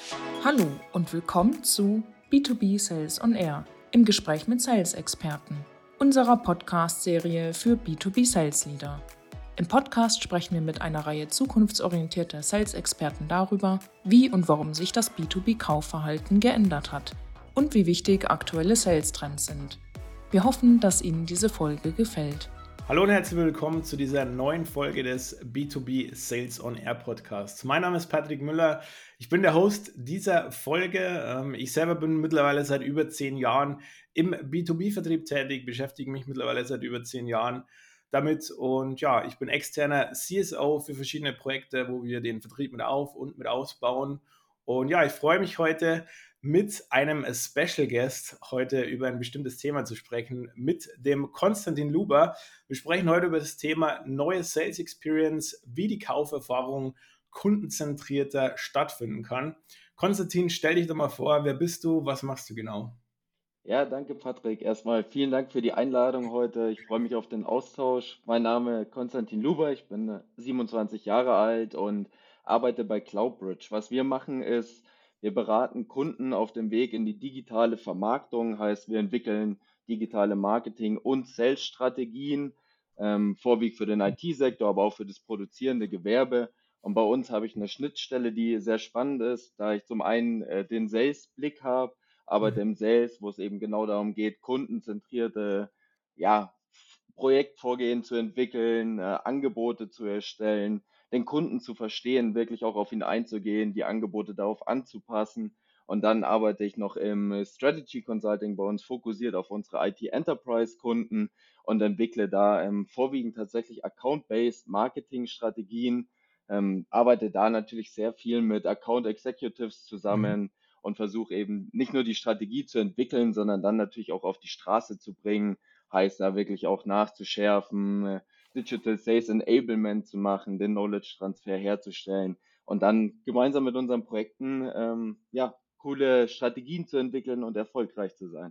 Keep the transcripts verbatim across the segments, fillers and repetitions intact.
Hallo und willkommen zu B zwei B Sales on Air im Gespräch mit Sales-Experten, unserer Podcast-Serie für B zwei B Sales Leader. Im Podcast sprechen wir mit einer Reihe zukunftsorientierter Sales-Experten darüber, wie und warum sich das B zwei B-Kaufverhalten geändert hat und wie wichtig aktuelle Sales-Trends sind. Wir hoffen, dass Ihnen diese Folge gefällt. Hallo und herzlich willkommen zu dieser neuen Folge des B zwei B Sales on Air Podcasts. Mein Name ist Patrick Müller. Ich bin der Host dieser Folge. Ich selber bin mittlerweile seit über zehn Jahren im B zwei B-Vertrieb tätig, beschäftige mich mittlerweile seit über zehn Jahren damit und ja, ich bin externer C S O für verschiedene Projekte, wo wir den Vertrieb mit auf- und mit ausbauen. Und ja, ich freue mich heute, mit einem Special Guest heute über ein bestimmtes Thema zu sprechen, mit dem Konstantin Luber. Wir sprechen heute über das Thema neue Sales Experience, wie die Kauferfahrung kundenzentrierter stattfinden kann. Konstantin, stell dich doch mal vor, wer bist du, was machst du genau? Ja, danke Patrick. Erstmal vielen Dank für die Einladung heute. Ich freue mich auf den Austausch. Mein Name ist Konstantin Luber, ich bin äh, siebenundzwanzig Jahre alt und arbeite bei Cloudbridge. Was wir machen ist, wir beraten Kunden auf dem Weg in die digitale Vermarktung, heißt wir entwickeln digitale Marketing- und Sales-Strategien, ähm, vorwiegend für den I T-Sektor, aber auch für das produzierende Gewerbe. Und bei uns habe ich eine Schnittstelle, die sehr spannend ist, da ich zum einen äh, den Sales-Blick habe, aber Mhm. dem Sales, wo es eben genau darum geht, kundenzentrierte, ja, Projektvorgehen zu entwickeln, äh, Angebote zu erstellen, den Kunden zu verstehen, wirklich auch auf ihn einzugehen, die Angebote darauf anzupassen. Und dann arbeite ich noch im Strategy Consulting bei uns, fokussiert auf unsere I T Enterprise Kunden und entwickle da ähm, vorwiegend tatsächlich Account-Based Marketing-Strategien, ähm, arbeite da natürlich sehr viel mit Account Executives Mhm. zusammen und versuche eben nicht nur die Strategie zu entwickeln, sondern dann natürlich auch auf die Straße zu bringen, heißt da wirklich auch nachzuschärfen, äh, Digital Sales Enablement zu machen, den Knowledge Transfer herzustellen und dann gemeinsam mit unseren Projekten ähm, ja, coole Strategien zu entwickeln und erfolgreich zu sein.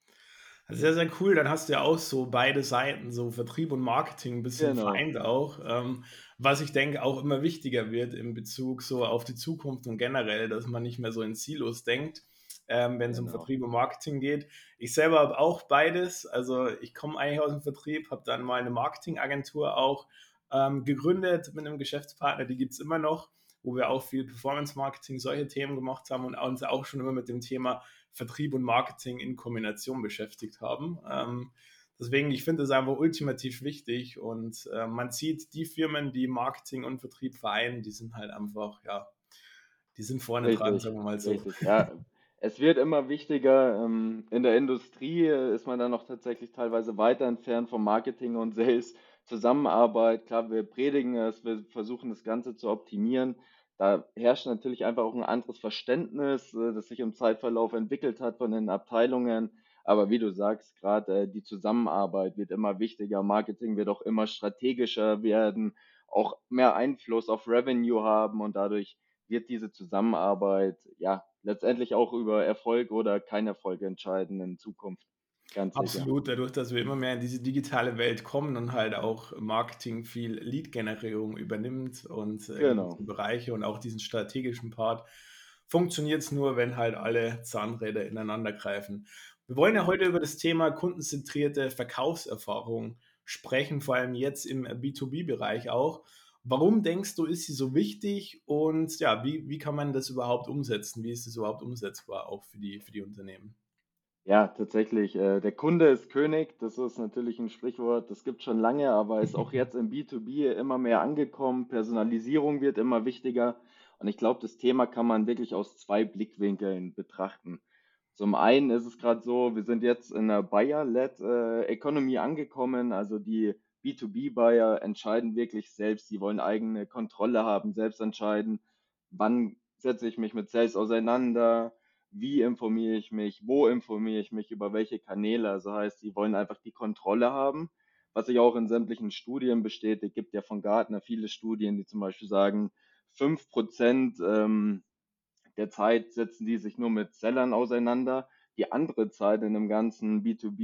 Sehr, sehr cool. Dann hast du ja auch so beide Seiten, so Vertrieb und Marketing ein bisschen Genau, vereint auch, ähm, was ich denke auch immer wichtiger wird in Bezug so auf die Zukunft und generell, dass man nicht mehr so in Silos denkt, ähm, wenn es um genau. Vertrieb und Marketing geht. Ich selber habe auch beides. Also ich komme eigentlich aus dem Vertrieb, habe dann mal eine Marketingagentur auch ähm, gegründet mit einem Geschäftspartner, die gibt es immer noch, wo wir auch viel Performance Marketing, solche Themen gemacht haben und uns auch schon immer mit dem Thema Vertrieb und Marketing in Kombination beschäftigt haben. Ähm, deswegen, ich finde das einfach ultimativ wichtig und äh, man sieht, die Firmen, die Marketing und Vertrieb vereinen, die sind halt einfach, ja, die sind vorne dran, Richtig, sagen wir mal so. richtig. Ja, es wird immer wichtiger. Ähm, in der Industrie äh, ist man dann noch tatsächlich teilweise weiter entfernt vom Marketing und Sales. Zusammenarbeit, klar, wir predigen es, wir versuchen das Ganze zu optimieren. Da herrscht natürlich einfach auch ein anderes Verständnis, äh, das sich im Zeitverlauf entwickelt hat von den Abteilungen. Aber wie du sagst, gerade äh, die Zusammenarbeit wird immer wichtiger. Marketing wird auch immer strategischer werden, auch mehr Einfluss auf Revenue haben und dadurch wird diese Zusammenarbeit ja letztendlich auch über Erfolg oder kein Erfolg entscheiden in Zukunft. Ganz sicher. Absolut, dadurch, dass wir immer mehr in diese digitale Welt kommen und halt auch Marketing viel Lead-Generierung übernimmt und äh, gewisse Genau. Bereiche und auch diesen strategischen Part, funktioniert es nur, wenn halt alle Zahnräder ineinander greifen. Wir wollen ja Genau. heute über das Thema kundenzentrierte Verkaufserfahrung sprechen, vor allem jetzt im B zwei B-Bereich auch. Warum denkst du, ist sie so wichtig und ja, wie, wie kann man das überhaupt umsetzen? Wie ist es überhaupt umsetzbar auch für die, für die Unternehmen? Ja, tatsächlich. Äh, der Kunde ist König. Das ist natürlich ein Sprichwort, das gibt schon lange, aber ist auch jetzt im B zwei B immer mehr angekommen. Personalisierung wird immer wichtiger. Und ich glaube, das Thema kann man wirklich aus zwei Blickwinkeln betrachten. Zum einen ist es gerade so, wir sind jetzt in einer Buyer-led äh, Economy angekommen. Also die B zwei B-Buyer entscheiden wirklich selbst. Die wollen eigene Kontrolle haben, selbst entscheiden, wann setze ich mich mit Sales auseinander, wie informiere ich mich, wo informiere ich mich, über welche Kanäle. Also heißt, sie wollen einfach die Kontrolle haben, was sich auch in sämtlichen Studien bestätigt. Gibt ja von Gartner viele Studien, die zum Beispiel sagen, fünf Prozent ähm, der Zeit setzen die sich nur mit Sellern auseinander. Die andere Zeit in dem ganzen B zwei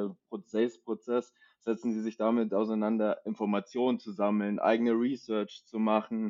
B-Prozess setzen sie sich damit auseinander, Informationen zu sammeln, eigene Research zu machen,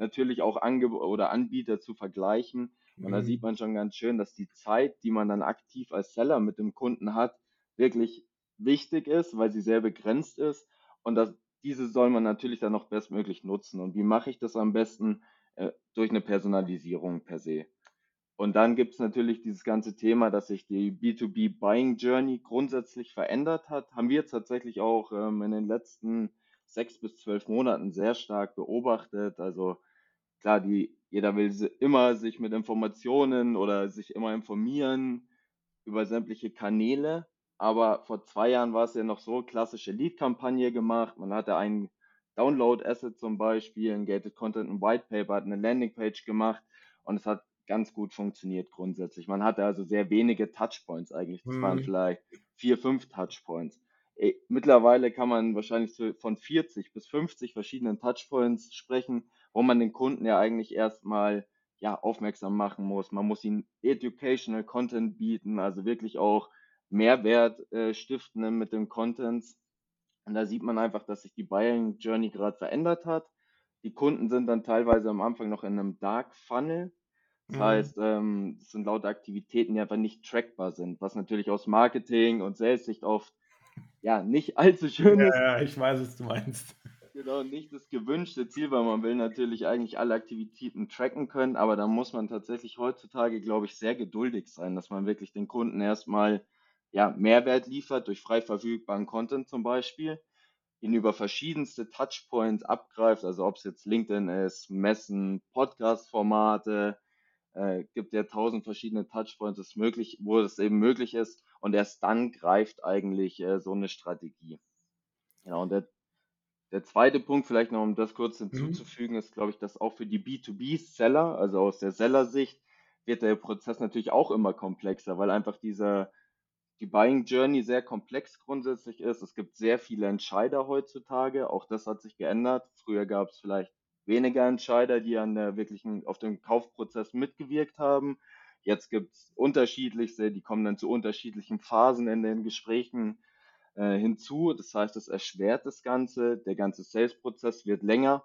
natürlich auch Angeb oder Anbieter zu vergleichen. Und da sieht Mhm. man schon ganz schön, dass die Zeit, die man dann aktiv als Seller mit dem Kunden hat, wirklich wichtig ist, weil sie sehr begrenzt ist. Und das, diese soll man natürlich dann noch bestmöglich nutzen. Und wie mache ich das am besten? Äh, durch eine Personalisierung per se. Und dann gibt es natürlich dieses ganze Thema, dass sich die B zwei B Buying Journey grundsätzlich verändert hat. Haben wir tatsächlich auch ähm, in den letzten sechs bis zwölf Monaten sehr stark beobachtet. Also klar, die, jeder will si- immer sich mit Informationen oder sich immer informieren über sämtliche Kanäle. Aber vor zwei Jahren war es ja noch so, klassische Lead-Kampagne gemacht. Man hatte ein Download-Asset zum Beispiel, ein Gated Content, ein White Paper, hat eine Landingpage gemacht und es hat ganz gut funktioniert grundsätzlich. Man hatte also sehr wenige Touchpoints eigentlich. Das waren Mhm. vielleicht vier, fünf Touchpoints. Eh, Mittlerweile kann man wahrscheinlich so von vierzig bis fünfzig verschiedenen Touchpoints sprechen, wo man den Kunden ja eigentlich erstmal ja, aufmerksam machen muss. Man muss ihnen educational Content bieten, also wirklich auch Mehrwert äh, stiften mit dem Content. Und da sieht man einfach, dass sich die Buying Journey gerade verändert hat. Die Kunden sind dann teilweise am Anfang noch in einem Dark Funnel. Das Mhm. heißt, ähm, das sind lauter Aktivitäten, die einfach nicht trackbar sind, was natürlich aus Marketing und Sales-Sicht oft ja nicht allzu schön Ja, ist. ja, ich weiß, was du meinst. Genau, nicht das gewünschte Ziel, weil man will natürlich eigentlich alle Aktivitäten tracken können, aber da muss man tatsächlich heutzutage, glaube ich, sehr geduldig sein, dass man wirklich den Kunden erstmal ja, Mehrwert liefert durch frei verfügbaren Content zum Beispiel, ihn über verschiedenste Touchpoints abgreift, also ob es jetzt LinkedIn ist, Messen, Podcast-Formate, äh, gibt ja tausend verschiedene Touchpoints, das möglich, wo es eben möglich ist und erst dann greift eigentlich äh, so eine Strategie. Genau, und der der zweite Punkt, vielleicht noch um das kurz Mhm. hinzuzufügen, ist, glaube ich, dass auch für die B zwei B-Seller, also aus der Seller-Sicht, wird der Prozess natürlich auch immer komplexer, weil einfach dieser, die Buying Journey sehr komplex grundsätzlich ist. Es gibt sehr viele Entscheider heutzutage, auch das hat sich geändert. Früher gab es vielleicht weniger Entscheider, die an der wirklichen, auf dem Kaufprozess mitgewirkt haben. Jetzt gibt es unterschiedlichste, die kommen dann zu unterschiedlichen Phasen in den Gesprächen äh, hinzu. Das heißt, es erschwert das Ganze, der ganze Sales-Prozess wird länger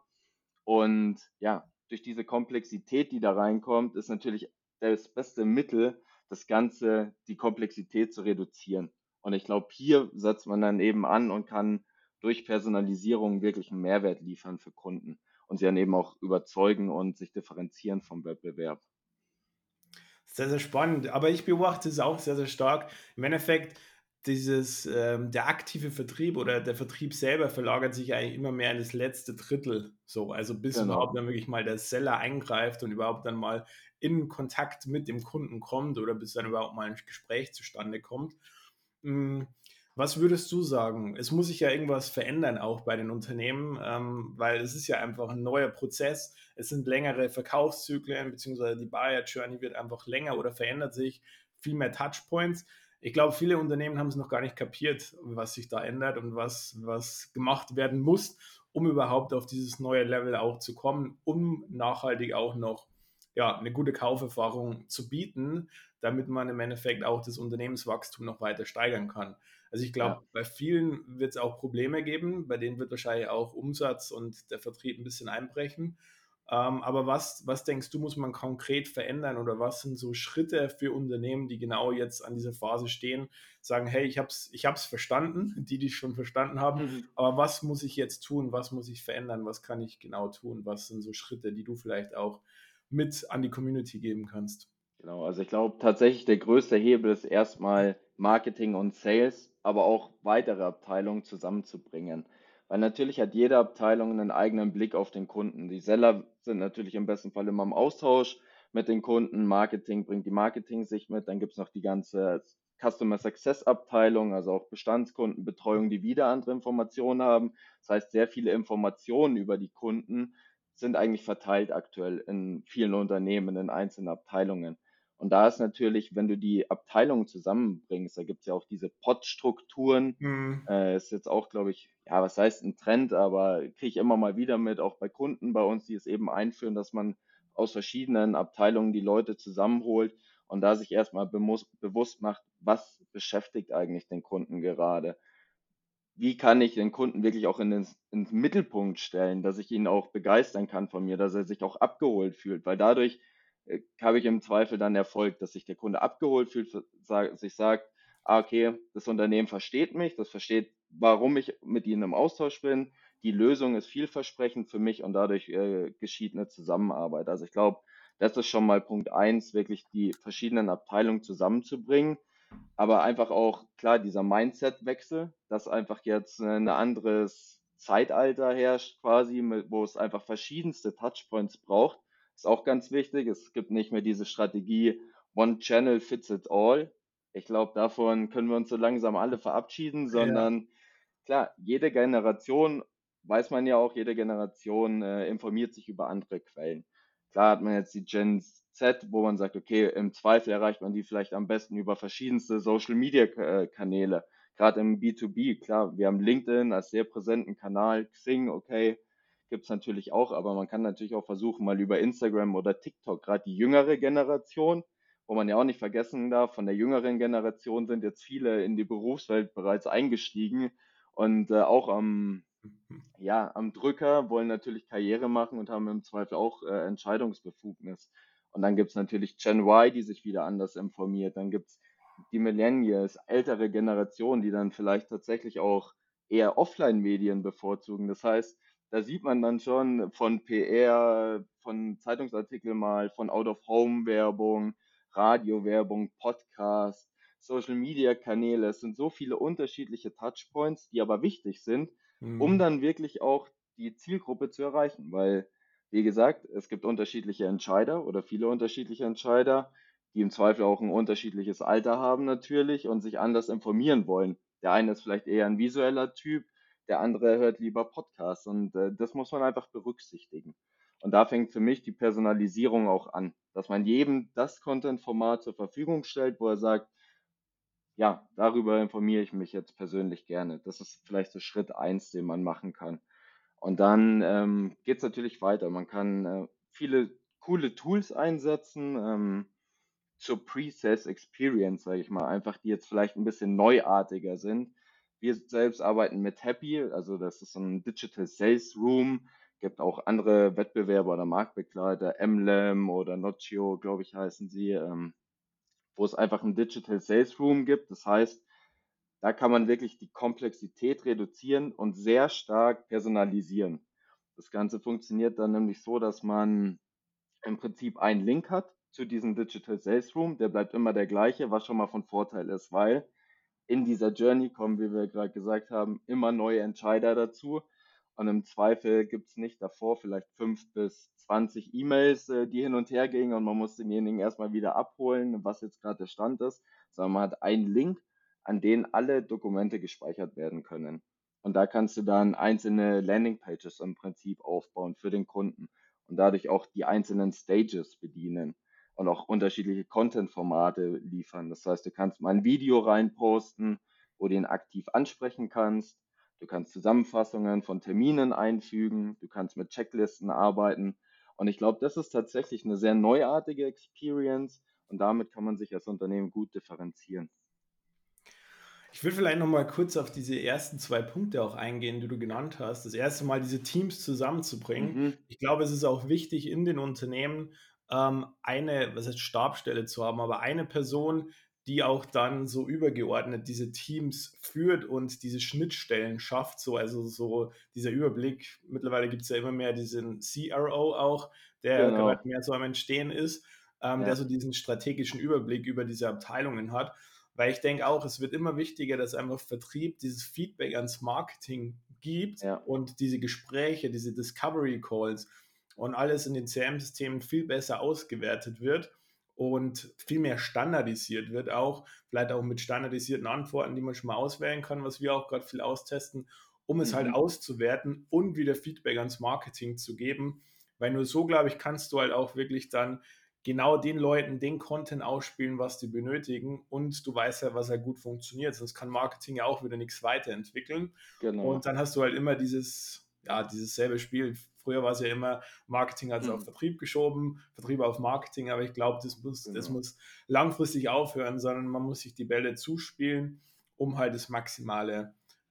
und ja, durch diese Komplexität, die da reinkommt, ist natürlich das beste Mittel, das Ganze, die Komplexität zu reduzieren. Und ich glaube, hier setzt man dann eben an und kann durch Personalisierung wirklich einen Mehrwert liefern für Kunden und sie dann eben auch überzeugen und sich differenzieren vom Wettbewerb. Sehr, sehr spannend. Aber ich beobachte es auch sehr, sehr stark. Im Endeffekt, dieses, ähm, der aktive Vertrieb oder der Vertrieb selber verlagert sich eigentlich immer mehr in das letzte Drittel. So, also bis überhaupt Genau. dann wirklich mal der Seller eingreift und überhaupt dann mal in Kontakt mit dem Kunden kommt oder bis dann überhaupt mal ein Gespräch zustande kommt. Hm, was würdest du sagen? Es muss sich ja irgendwas verändern auch bei den Unternehmen, ähm, weil es ist ja einfach ein neuer Prozess. Es sind längere Verkaufszyklen, beziehungsweise die Buyer Journey wird einfach länger oder verändert sich, viel mehr Touchpoints. Ich glaube, viele Unternehmen haben es noch gar nicht kapiert, was sich da ändert und was, was gemacht werden muss, um überhaupt auf dieses neue Level auch zu kommen, um nachhaltig auch noch ja, eine gute Kauferfahrung zu bieten, damit man im Endeffekt auch das Unternehmenswachstum noch weiter steigern kann. Also ich Ja. glaube, bei vielen wird es auch Probleme geben, bei denen wird wahrscheinlich auch Umsatz und der Vertrieb ein bisschen einbrechen. Ähm, aber was, was denkst du, muss man konkret verändern oder was sind so Schritte für Unternehmen, die genau jetzt an dieser Phase stehen, sagen, hey, ich habe es ich hab's verstanden, die, die es schon verstanden haben, aber was muss ich jetzt tun, was muss ich verändern, was kann ich genau tun, was sind so Schritte, die du vielleicht auch mit an die Community geben kannst? Genau, also ich glaube tatsächlich, der größte Hebel ist erstmal Marketing und Sales, aber auch weitere Abteilungen zusammenzubringen. Weil natürlich hat jede Abteilung einen eigenen Blick auf den Kunden. Die Seller sind natürlich im besten Fall immer im Austausch mit den Kunden. Marketing bringt die Marketing-Sicht mit. Dann gibt es noch die ganze Customer Success Abteilung, also auch Bestandskundenbetreuung, die wieder andere Informationen haben. Das heißt, sehr viele Informationen über die Kunden sind eigentlich verteilt aktuell in vielen Unternehmen, in einzelnen Abteilungen. Und da ist natürlich, wenn du die Abteilungen zusammenbringst, da gibt es ja auch diese Pod-Strukturen, Mhm. äh, ist jetzt auch, glaube ich, ja, was heißt ein Trend, aber kriege ich immer mal wieder mit, auch bei Kunden bei uns, die es eben einführen, dass man aus verschiedenen Abteilungen die Leute zusammenholt und da sich erstmal bemus- bewusst macht, was beschäftigt eigentlich den Kunden gerade. wie kann ich den Kunden wirklich auch in den, in den Mittelpunkt stellen, dass ich ihn auch begeistern kann von mir, dass er sich auch abgeholt fühlt, weil dadurch äh, habe ich im Zweifel dann Erfolg, dass sich der Kunde abgeholt fühlt, sa- sich sagt, ah, okay, das Unternehmen versteht mich, das versteht, warum ich mit ihnen im Austausch bin, die Lösung ist vielversprechend für mich und dadurch äh, geschieht eine Zusammenarbeit. Also ich glaube, das ist schon mal Punkt eins, wirklich die verschiedenen Abteilungen zusammenzubringen, aber einfach auch, klar, dieser Mindset-Wechsel, dass einfach jetzt äh, ein anderes Zeitalter herrscht quasi, mit, wo es einfach verschiedenste Touchpoints braucht, ist auch ganz wichtig. Es gibt nicht mehr diese Strategie One Channel fits it all. Ich glaube, davon können wir uns so langsam alle verabschieden, Ja, sondern klar, jede Generation, weiß man ja auch, jede Generation äh, informiert sich über andere Quellen. Klar hat man jetzt die Gen Z, wo man sagt, okay, im Zweifel erreicht man die vielleicht am besten über verschiedenste Social-Media-Kanäle. Gerade im B zwei B, klar, wir haben LinkedIn als sehr präsenten Kanal, Xing, okay, gibt es natürlich auch, aber man kann natürlich auch versuchen, mal über Instagram oder TikTok, gerade die jüngere Generation, wo man ja auch nicht vergessen darf, von der jüngeren Generation sind jetzt viele in die Berufswelt bereits eingestiegen und äh, auch am, ja, am Drücker, wollen natürlich Karriere machen und haben im Zweifel auch äh, Entscheidungsbefugnis. Und dann gibt es natürlich Gen Y, die sich wieder anders informiert. Dann gibt es die Millennials, ältere Generationen, die dann vielleicht tatsächlich auch eher Offline-Medien bevorzugen. Das heißt, da sieht man dann schon von P R, von Zeitungsartikeln mal, von Out-of-Home-Werbung, Radiowerbung, Podcast, Social-Media-Kanäle. Es sind so viele unterschiedliche Touchpoints, die aber wichtig sind, um hm, dann wirklich auch die Zielgruppe zu erreichen. Weil, wie gesagt, es gibt unterschiedliche Entscheider oder viele unterschiedliche Entscheider, die im Zweifel auch ein unterschiedliches Alter haben natürlich und sich anders informieren wollen. Der eine ist vielleicht eher ein visueller Typ, der andere hört lieber Podcasts und äh, das muss man einfach berücksichtigen. Und da fängt für mich die Personalisierung auch an, dass man jedem das Content-Format zur Verfügung stellt, wo er sagt, ja, darüber informiere ich mich jetzt persönlich gerne. Das ist vielleicht so Schritt eins, den man machen kann. Und dann ähm, geht es natürlich weiter. Man kann äh, viele coole Tools einsetzen ähm, zur Pre-Sales Experience, sage ich mal, einfach die jetzt vielleicht ein bisschen neuartiger sind. Wir selbst arbeiten mit Happy, also das ist so ein Digital Sales Room. Gibt auch andere Wettbewerber oder Marktbegleiter, Emblem oder Notio, glaube ich, heißen sie. Ähm, wo es einfach ein Digital Sales Room gibt. Das heißt, da kann man wirklich die Komplexität reduzieren und sehr stark personalisieren. Das Ganze funktioniert dann nämlich so, dass man im Prinzip einen Link hat zu diesem Digital Sales Room. Der bleibt immer der gleiche, was schon mal von Vorteil ist, weil in dieser Journey kommen, wie wir gerade gesagt haben, immer neue Entscheider dazu. Und im Zweifel gibt es nicht davor vielleicht fünf bis zwanzig E-Mails, äh, die hin und her gingen und man muss denjenigen erstmal wieder abholen, was jetzt gerade der Stand ist, sondern man hat einen Link, an den alle Dokumente gespeichert werden können. Und da kannst du dann einzelne Landingpages im Prinzip aufbauen für den Kunden und dadurch auch die einzelnen Stages bedienen und auch unterschiedliche Content-Formate liefern. Das heißt, du kannst mal ein Video reinposten, wo du ihn aktiv ansprechen kannst. Du kannst Zusammenfassungen von Terminen einfügen. Du kannst mit Checklisten arbeiten. Und ich glaube, das ist tatsächlich eine sehr neuartige Experience und damit kann man sich als Unternehmen gut differenzieren. Ich würde vielleicht noch mal kurz auf diese ersten zwei Punkte auch eingehen, die du genannt hast. Das erste Mal diese Teams zusammenzubringen. Mhm, Ich glaube, es ist auch wichtig in den Unternehmen, ähm, eine, was heißt Stabsstelle zu haben, aber eine Person, die auch dann so übergeordnet diese Teams führt und diese Schnittstellen schafft, so, also so dieser Überblick. Mittlerweile gibt es ja immer mehr diesen C R O auch, der gerade genau, mehr so am Entstehen ist, ähm, der ja, so diesen strategischen Überblick über diese Abteilungen hat. Weil ich denke auch, es wird immer wichtiger, dass einfach Vertrieb dieses Feedback ans Marketing gibt ja, und diese Gespräche, diese Discovery Calls und alles in den C R M-Systemen viel besser ausgewertet wird und viel mehr standardisiert wird, auch vielleicht auch mit standardisierten Antworten, die man schon mal auswählen kann, was wir auch gerade viel austesten, um es halt mhm, auszuwerten und wieder Feedback ans Marketing zu geben. Weil nur so, glaube ich, kannst du halt auch wirklich dann genau den Leuten den Content ausspielen, was die benötigen und du weißt ja, was ja gut funktioniert, sonst kann Marketing ja auch wieder nichts weiterentwickeln genau. und dann hast du halt immer dieses, ja, dieses selbe Spiel. Früher war es ja immer, Marketing hat es auf Mhm, Vertrieb geschoben, Vertrieb auf Marketing, aber ich glaube, das muss, das genau. muss langfristig aufhören, sondern man muss sich die Bälle zuspielen, um halt das Maximale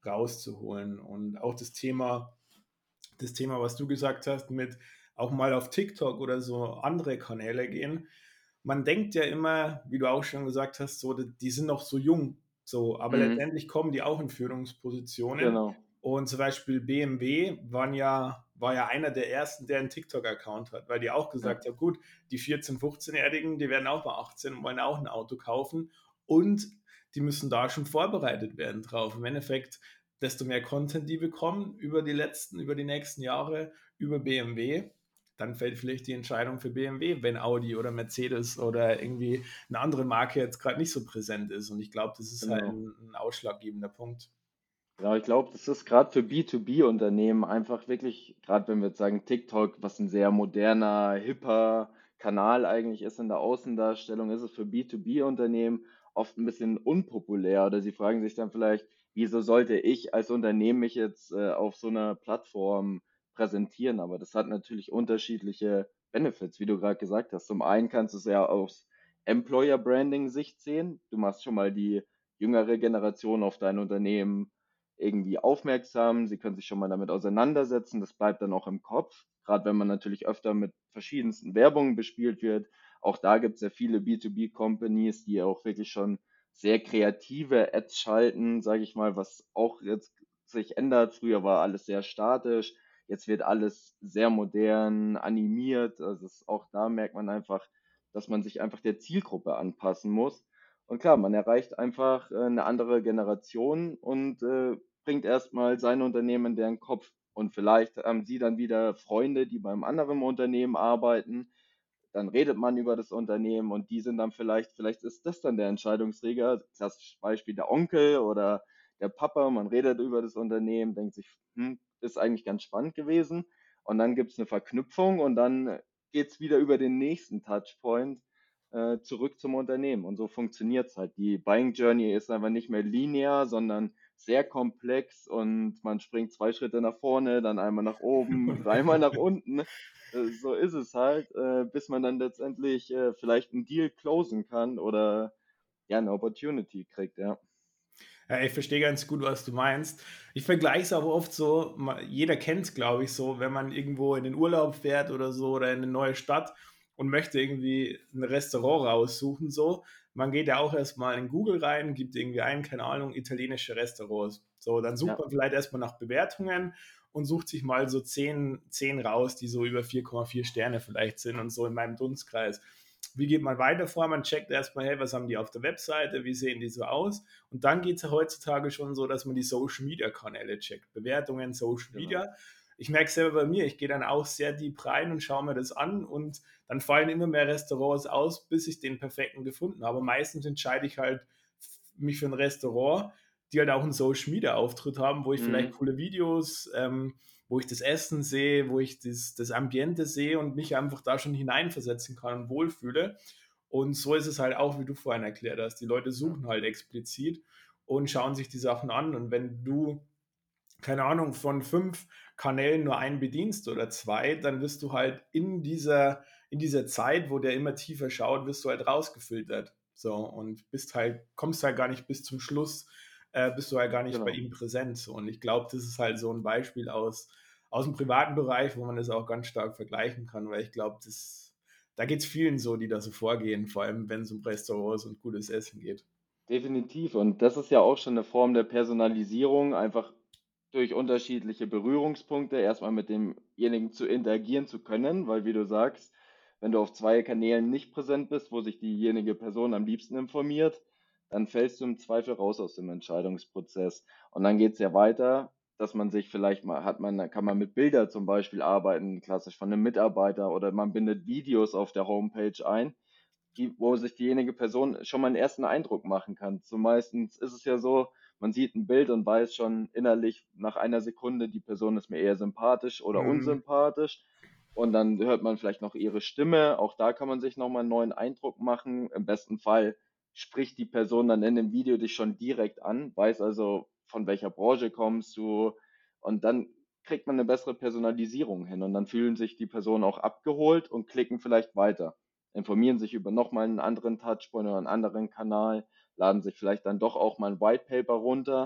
rauszuholen. Und auch das Thema, das Thema, was du gesagt hast, mit auch mal auf TikTok oder so andere Kanäle gehen. Man denkt ja immer, wie du auch schon gesagt hast, so, die sind noch so jung, so, aber Mhm. letztendlich kommen die auch in Führungspositionen. Genau. Und zum Beispiel B M W waren ja, war ja einer der ersten, der einen TikTok-Account hat, weil die auch Ja. gesagt haben, gut, die vierzehn-, fünfzehn-Jährigen, die werden auch mal achtzehn und wollen auch ein Auto kaufen und die müssen da schon vorbereitet werden drauf. Im Endeffekt, desto mehr Content die bekommen über die letzten, über die nächsten Jahre, über B M W, dann fällt vielleicht die Entscheidung für B M W, wenn Audi oder Mercedes oder irgendwie eine andere Marke jetzt gerade nicht so präsent ist. Und ich glaube, das ist halt Genau. ein, ein ausschlaggebender Punkt. Genau, ich glaube, das ist gerade für B zwei B-Unternehmen einfach wirklich, gerade wenn wir jetzt sagen TikTok, was ein sehr moderner, hipper Kanal eigentlich ist in der Außendarstellung, ist es für B zwei B-Unternehmen oft ein bisschen unpopulär oder sie fragen sich dann vielleicht, wieso sollte ich als Unternehmen mich jetzt äh, auf so einer Plattform präsentieren? Aber das hat natürlich unterschiedliche Benefits, wie du gerade gesagt hast. Zum einen kannst du es ja aus Employer-Branding-Sicht sehen. Du machst schon mal die jüngere Generation auf dein Unternehmen irgendwie aufmerksam, sie können sich schon mal damit auseinandersetzen, das bleibt dann auch im Kopf, gerade wenn man natürlich öfter mit verschiedensten Werbungen bespielt wird. Auch da gibt es ja viele B zwei B-Companies, die auch wirklich schon sehr kreative Ads schalten, sage ich mal, was auch jetzt sich ändert. Früher war alles sehr statisch, jetzt wird alles sehr modern, animiert. Also es, auch da merkt man einfach, dass man sich einfach der Zielgruppe anpassen muss. Und klar, man erreicht einfach äh, eine andere Generation und äh, bringt erstmal sein Unternehmen in deren Kopf. Und vielleicht haben sie dann wieder Freunde, die beim anderen Unternehmen arbeiten. Dann redet man über das Unternehmen und die sind dann vielleicht, vielleicht ist das dann der Entscheidungsträger. Das Beispiel der Onkel oder der Papa. Man redet über das Unternehmen, denkt sich, hm, ist eigentlich ganz spannend gewesen. Und dann gibt es eine Verknüpfung und dann geht es wieder über den nächsten Touchpoint äh, zurück zum Unternehmen. Und so funktioniert es halt. Die Buying Journey ist einfach nicht mehr linear, sondern sehr komplex und man springt zwei Schritte nach vorne, dann einmal nach oben, dreimal nach unten. Äh, So ist es halt, äh, bis man dann letztendlich äh, vielleicht einen Deal closen kann oder ja, eine Opportunity kriegt, ja. Ja, ich verstehe ganz gut, was du meinst. Ich vergleiche es aber oft so, jeder kennt es, glaube ich, so, wenn man irgendwo in den Urlaub fährt oder so oder in eine neue Stadt und möchte irgendwie ein Restaurant raussuchen, so. Man geht ja auch erstmal in Google rein, gibt irgendwie ein, keine Ahnung, italienische Restaurants. So, dann sucht Ja, man vielleicht erstmal nach Bewertungen und sucht sich mal so zehn, zehn raus, die so über vier Komma vier Sterne vielleicht sind und so in meinem Dunstkreis. Wie geht man weiter vor? Man checkt erstmal, hey, was haben die auf der Webseite, wie sehen die so aus? Und dann geht es ja heutzutage schon so, dass man die Social Media Kanäle checkt. Bewertungen, Social genau. Media. Ich merke selber bei mir, ich gehe dann auch sehr deep rein und schaue mir das an und dann fallen immer mehr Restaurants aus, bis ich den perfekten gefunden habe. Meistens entscheide ich halt mich für ein Restaurant, die halt auch einen Social Media Auftritt haben, wo ich vielleicht Mhm. coole Videos, ähm, wo ich das Essen sehe, wo ich das, das Ambiente sehe und mich einfach da schon hineinversetzen kann und wohlfühle. Und so ist es halt auch, wie du vorhin erklärt hast. Die Leute Ja, suchen halt explizit und schauen sich die Sachen an. Und wenn du, keine Ahnung, von fünf Kanälen nur einen bedienst oder zwei, dann wirst du halt in dieser, in dieser Zeit, wo der immer tiefer schaut, wirst du halt rausgefiltert. So, und bist halt, kommst halt gar nicht bis zum Schluss, äh, bist du halt gar nicht bei genau. ihm präsent. So. Und ich glaube, das ist halt so ein Beispiel aus, aus dem privaten Bereich, wo man das auch ganz stark vergleichen kann, weil ich glaube, das, da geht es vielen so, die da so vorgehen, vor allem wenn es um Restaurants und gutes Essen geht. Definitiv. Und das ist ja auch schon eine Form der Personalisierung, einfach durch unterschiedliche Berührungspunkte erstmal mit demjenigen zu interagieren zu können, weil wie du sagst, wenn du auf zwei Kanälen nicht präsent bist, wo sich diejenige Person am liebsten informiert, dann fällst du im Zweifel raus aus dem Entscheidungsprozess. Und dann geht es ja weiter, dass man sich vielleicht mal hat man, kann man mit Bilder zum Beispiel arbeiten, klassisch von einem Mitarbeiter oder man bindet Videos auf der Homepage ein, die, wo sich diejenige Person schon mal einen ersten Eindruck machen kann. So meistens ist es ja so, man sieht ein Bild und weiß schon innerlich nach einer Sekunde, die Person ist mir eher sympathisch oder Mhm. unsympathisch. Und dann hört man vielleicht noch ihre Stimme. Auch da kann man sich nochmal einen neuen Eindruck machen. Im besten Fall spricht die Person dann in dem Video dich schon direkt an, weiß also, von welcher Branche kommst du. Und dann kriegt man eine bessere Personalisierung hin. Und dann fühlen sich die Personen auch abgeholt und klicken vielleicht weiter, informieren sich über nochmal einen anderen Touchpoint oder einen anderen Kanal, laden sich vielleicht dann doch auch mal ein White Paper runter.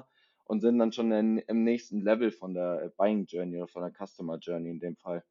und sind dann schon in, im nächsten Level von der äh, Buying Journey oder von der Customer Journey in dem Fall.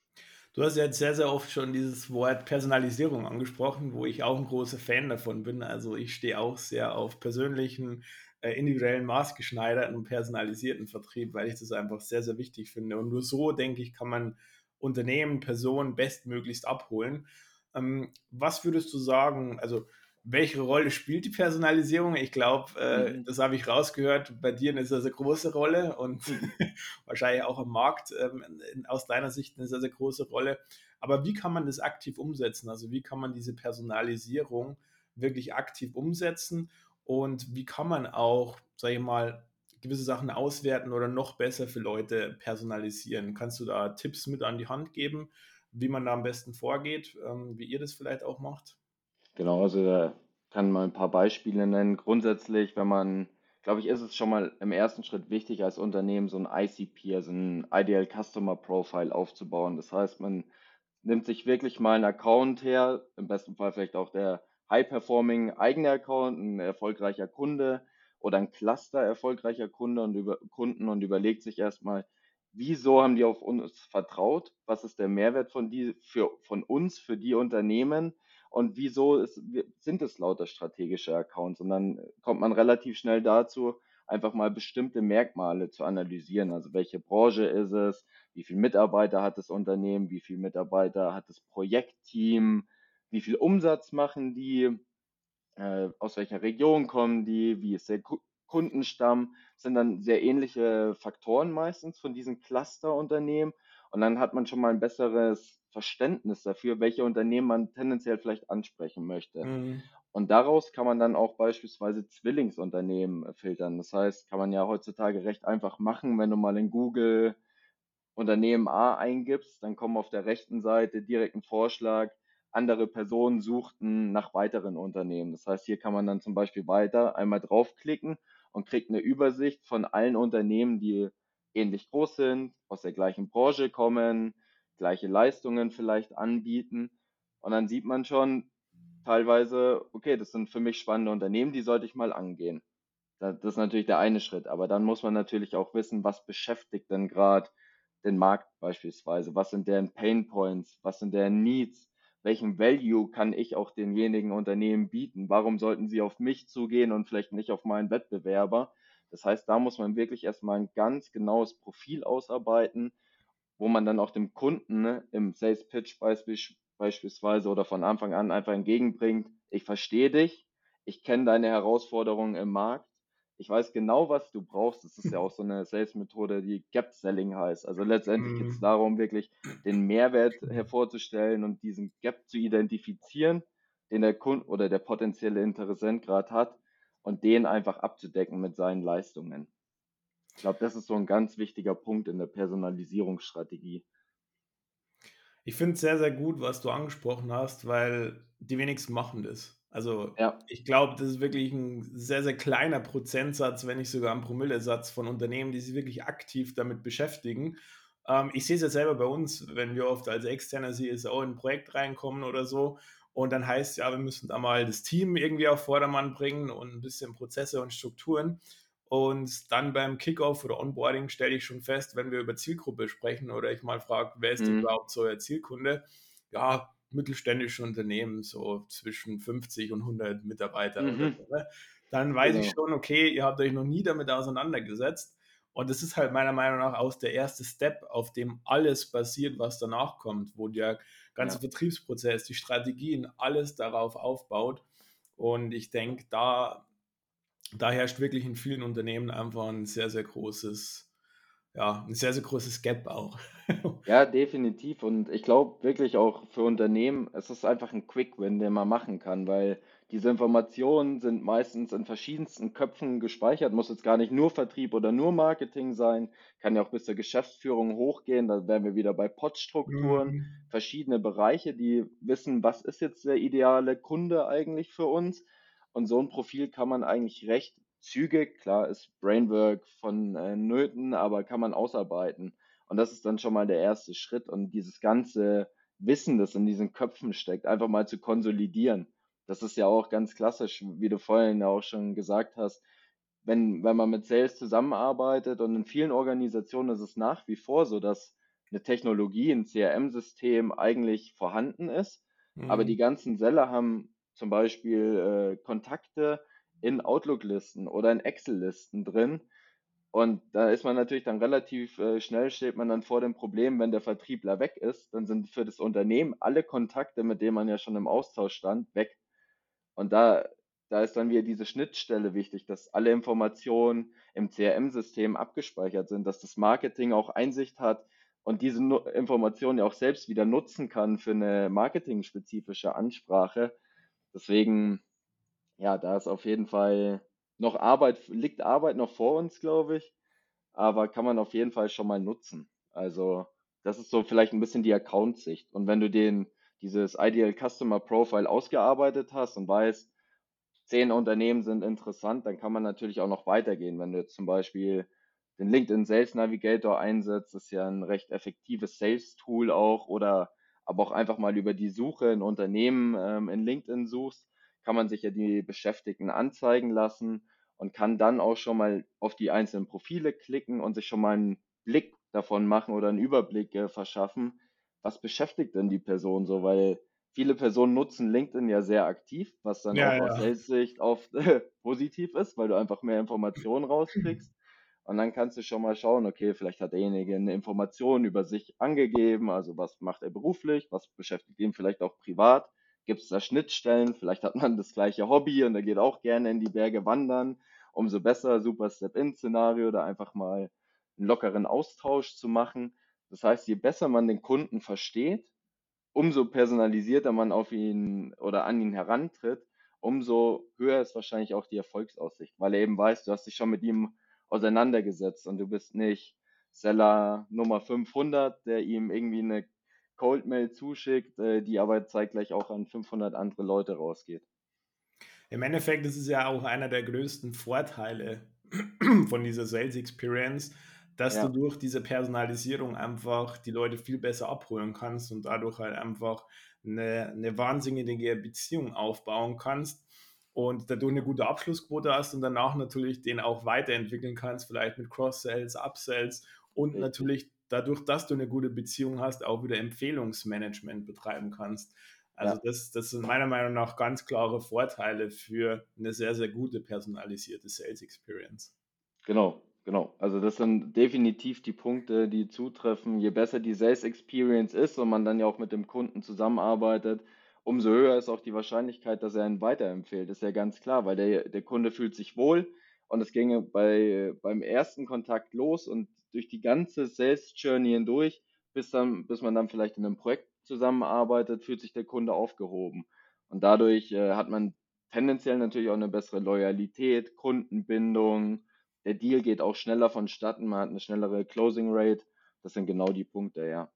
Du hast ja jetzt sehr, sehr oft schon dieses Wort Personalisierung angesprochen, wo ich auch ein großer Fan davon bin. Also, ich stehe auch sehr auf persönlichen, äh, individuellen, maßgeschneiderten und personalisierten Vertrieb, weil ich das einfach sehr, sehr wichtig finde. Und nur so, denke ich, kann man Unternehmen, Personen bestmöglichst abholen. Ähm, was würdest du sagen, also, welche Rolle spielt die Personalisierung? Ich glaube, äh, Mhm. das habe ich rausgehört, bei dir eine sehr, sehr große Rolle und Mhm. wahrscheinlich auch am Markt ähm, in, aus deiner Sicht eine sehr, sehr große Rolle. Aber wie kann man das aktiv umsetzen? Also wie kann man diese Personalisierung wirklich aktiv umsetzen und wie kann man auch, sage ich mal, gewisse Sachen auswerten oder noch besser für Leute personalisieren? Kannst du da Tipps mit an die Hand geben, wie man da am besten vorgeht, ähm, wie ihr das vielleicht auch macht? Genau, also da kann man ein paar Beispiele nennen. Grundsätzlich, wenn man, glaube ich, ist es schon mal im ersten Schritt wichtig, als Unternehmen so ein I C P, also ein Ideal Customer Profile aufzubauen. Das heißt, man nimmt sich wirklich mal einen Account her, im besten Fall vielleicht auch der high-performing eigene Account, ein erfolgreicher Kunde oder ein Cluster erfolgreicher Kunde und über, Kunden und überlegt sich erstmal, wieso haben die auf uns vertraut? Was ist der Mehrwert von die, für, von uns, für die Unternehmen? Und wieso ist, sind es lauter strategische Accounts? Und dann kommt man relativ schnell dazu, einfach mal bestimmte Merkmale zu analysieren. Also welche Branche ist es? Wie viele Mitarbeiter hat das Unternehmen? Wie viele Mitarbeiter hat das Projektteam? Wie viel Umsatz machen die? Äh, aus welcher Region kommen die? Wie ist der Ku- Kundenstamm? Das sind dann sehr ähnliche Faktoren meistens von diesen Clusterunternehmen. Und dann hat man schon mal ein besseres Verständnis dafür, welche Unternehmen man tendenziell vielleicht ansprechen möchte. Mhm. Und daraus kann man dann auch beispielsweise Zwillingsunternehmen äh, filtern. Das heißt, kann man ja heutzutage recht einfach machen, wenn du mal in Google Unternehmen A eingibst, dann kommen auf der rechten Seite direkt ein Vorschlag, andere Personen suchten nach weiteren Unternehmen. Das heißt, hier kann man dann zum Beispiel weiter einmal draufklicken und kriegt eine Übersicht von allen Unternehmen, die ähnlich groß sind, aus der gleichen Branche kommen, gleiche Leistungen vielleicht anbieten. Und dann sieht man schon teilweise, okay, das sind für mich spannende Unternehmen, die sollte ich mal angehen. Da- Das ist natürlich der eine Schritt, aber dann muss man natürlich auch wissen, was beschäftigt denn gerade den Markt beispielsweise? Was sind deren Pain Points? Was sind deren Needs? Welchen Value kann ich auch denjenigen Unternehmen bieten? Warum sollten sie auf mich zugehen und vielleicht nicht auf meinen Wettbewerber? Das heißt, da muss man wirklich erstmal ein ganz genaues Profil ausarbeiten, wo man dann auch dem Kunden, ne, im Sales Pitch beispiel- beispielsweise oder von Anfang an einfach entgegenbringt, ich verstehe dich, ich kenne deine Herausforderungen im Markt, ich weiß genau, was du brauchst. Das ist ja auch so eine Sales-Methode, die Gap Selling heißt. Also letztendlich geht es Mhm. darum, wirklich den Mehrwert hervorzustellen und diesen Gap zu identifizieren, den der Kunde oder der potenzielle Interessent gerade hat und den einfach abzudecken mit seinen Leistungen. Ich glaube, das ist so ein ganz wichtiger Punkt in der Personalisierungsstrategie. Ich finde es sehr, sehr gut, was du angesprochen hast, weil die wenigsten machen das. Also, Ja, ich glaube, das ist wirklich ein sehr, sehr kleiner Prozentsatz, wenn nicht sogar ein Promillesatz von Unternehmen, die sich wirklich aktiv damit beschäftigen. Ähm, ich sehe es ja selber bei uns, wenn wir oft als externer C S O in ein Projekt reinkommen oder so und dann heißt ja, wir müssen da mal das Team irgendwie auf Vordermann bringen und ein bisschen Prozesse und Strukturen. Und dann beim Kickoff oder Onboarding stelle ich schon fest, wenn wir über Zielgruppe sprechen oder ich mal frage, wer ist denn mhm, überhaupt so euer Zielkunde? Ja, mittelständische Unternehmen, so zwischen fünfzig und hundert Mitarbeiter oder mhm, so. Ne? Dann weiß ich genau, schon, okay, ihr habt euch noch nie damit auseinandergesetzt. Und das ist halt meiner Meinung nach auch der erste Step, auf dem alles basiert, was danach kommt, wo der ganze ja. Vertriebsprozess, die Strategien, alles darauf aufbaut. Und ich denke, da da herrscht wirklich in vielen Unternehmen einfach ein sehr, sehr großes, ja, ein sehr, sehr großes Gap auch. Ja, definitiv. Und ich glaube wirklich auch für Unternehmen, es ist einfach ein Quick-Win, den man machen kann, weil diese Informationen sind meistens in verschiedensten Köpfen gespeichert. Muss jetzt gar nicht nur Vertrieb oder nur Marketing sein, kann ja auch bis zur Geschäftsführung hochgehen. Da wären wir wieder bei Pod-Strukturen, Mhm. verschiedene Bereiche, die wissen, was ist jetzt der ideale Kunde eigentlich für uns. Und so ein Profil kann man eigentlich recht zügig, klar ist Brainwork von äh, Nöten, aber kann man ausarbeiten. Und das ist dann schon mal der erste Schritt. Und dieses ganze Wissen, das in diesen Köpfen steckt, einfach mal zu konsolidieren. Das ist ja auch ganz klassisch, wie du vorhin ja auch schon gesagt hast. wenn, wenn man mit Sales zusammenarbeitet, und in vielen Organisationen ist es nach wie vor so, dass eine Technologie, ein C R M-System eigentlich vorhanden ist, aber die Mhm. ganzen Seller haben zum Beispiel äh, Kontakte in Outlook-Listen oder in Excel-Listen drin, und da ist man natürlich dann relativ äh, schnell, steht man dann vor dem Problem, wenn der Vertriebler weg ist, dann sind für das Unternehmen alle Kontakte, mit denen man ja schon im Austausch stand, weg. Und da, da ist dann wieder diese Schnittstelle wichtig, dass alle Informationen im C R M-System abgespeichert sind, dass das Marketing auch Einsicht hat und diese Nu- Informationen ja auch selbst wieder nutzen kann für eine marketingspezifische Ansprache. Deswegen, ja, da ist auf jeden Fall noch Arbeit, liegt Arbeit noch vor uns, glaube ich, aber kann man auf jeden Fall schon mal nutzen. Also, das ist so vielleicht ein bisschen die Account-Sicht. Und wenn du den, dieses Ideal Customer Profile ausgearbeitet hast und weißt, zehn Unternehmen sind interessant, dann kann man natürlich auch noch weitergehen. Wenn du jetzt zum Beispiel den LinkedIn Sales Navigator einsetzt, ist ja ein recht effektives Sales-Tool auch, oder aber auch einfach mal über die Suche in Unternehmen ähm, in LinkedIn suchst, kann man sich ja die Beschäftigten anzeigen lassen und kann dann auch schon mal auf die einzelnen Profile klicken und sich schon mal einen Blick davon machen oder einen Überblick äh, verschaffen, was beschäftigt denn die Person so, weil viele Personen nutzen LinkedIn ja sehr aktiv, was dann Ja, auch aus ja. Sales-Sicht oft positiv ist, weil du einfach mehr Informationen rauskriegst. Und dann kannst du schon mal schauen, okay, vielleicht hat derjenige eine Information über sich angegeben, also was macht er beruflich, was beschäftigt ihn vielleicht auch privat, gibt es da Schnittstellen, vielleicht hat man das gleiche Hobby und er geht auch gerne in die Berge wandern, umso besser, super Step-in-Szenario, oder einfach mal einen lockeren Austausch zu machen. Das heißt, je besser man den Kunden versteht, umso personalisierter man auf ihn oder an ihn herantritt, umso höher ist wahrscheinlich auch die Erfolgsaussicht, weil er eben weiß, du hast dich schon mit ihm auseinandergesetzt und du bist nicht Seller Nummer fünfhundert, der ihm irgendwie eine Cold Mail zuschickt, äh, die aber zeitgleich auch an fünfhundert andere Leute rausgeht. Im Endeffekt ist es ja auch einer der größten Vorteile von dieser Sales Experience, dass du Ja, durch diese Personalisierung einfach die Leute viel besser abholen kannst und dadurch halt einfach eine, eine wahnsinnige Beziehung aufbauen kannst und dadurch eine gute Abschlussquote hast und danach natürlich den auch weiterentwickeln kannst, vielleicht mit Cross-Sales, Upsells und richtig. natürlich dadurch, dass du eine gute Beziehung hast, auch wieder Empfehlungsmanagement betreiben kannst. Also Ja. das, das sind meiner Meinung nach ganz klare Vorteile für eine sehr, sehr gute personalisierte Sales Experience. Genau, genau. Also das sind definitiv die Punkte, die zutreffen. Je besser die Sales Experience ist und man dann ja auch mit dem Kunden zusammenarbeitet, umso höher ist auch die Wahrscheinlichkeit, dass er einen weiterempfiehlt. Ist ja ganz klar, weil der, der Kunde fühlt sich wohl, und es ginge bei, beim ersten Kontakt los und durch die ganze Sales Journey hindurch, bis dann, bis man dann vielleicht in einem Projekt zusammenarbeitet, fühlt sich der Kunde aufgehoben. Und dadurch äh, hat man tendenziell natürlich auch eine bessere Loyalität, Kundenbindung, der Deal geht auch schneller vonstatten, man hat eine schnellere Closing Rate. Das sind genau die Punkte, ja.